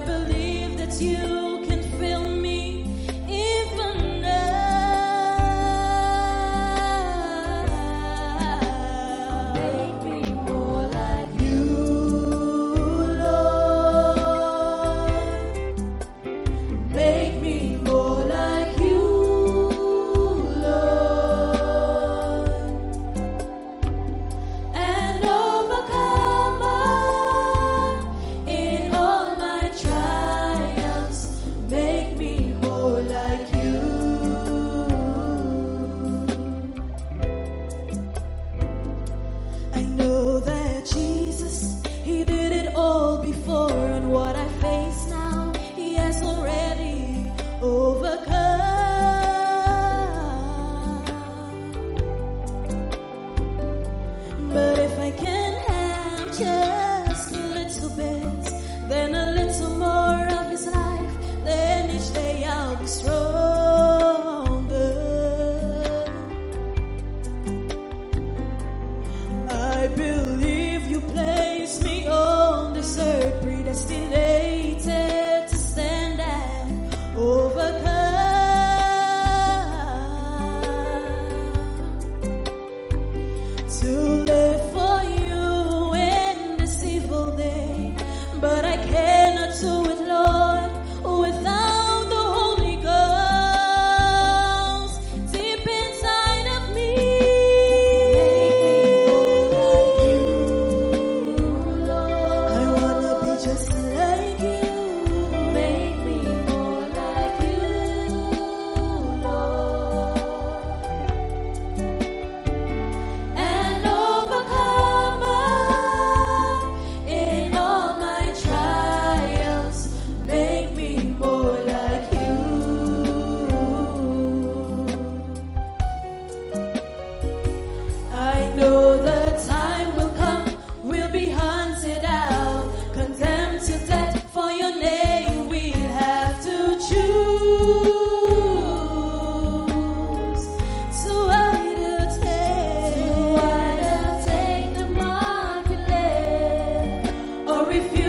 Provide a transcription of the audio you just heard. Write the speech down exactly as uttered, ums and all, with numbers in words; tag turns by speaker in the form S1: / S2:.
S1: believe that you can fill me even now. Make me more like you, Lord. Make me more like you, Lord. And overcomer in all my triumphs. Make me more like you. I know that Jesus, He did it all before, and what I face now, He has already overcome. But if I can have just a little bit, then a little more of His life, then each day I'll be stronger. I believe you place me on this earth, predestinated to stand and overcome. To live for you in this evil day, but I cannot do it, Lord, without the Holy Ghost deep inside of me. I wanna be just like you. Make me more like you, Lord. And overcomer in all my trials. Make me more like you. I know the time will come, we'll be hunted out, condemned to death for your name. We'll have to choose. So either take, so either take the mark you left, or refuse.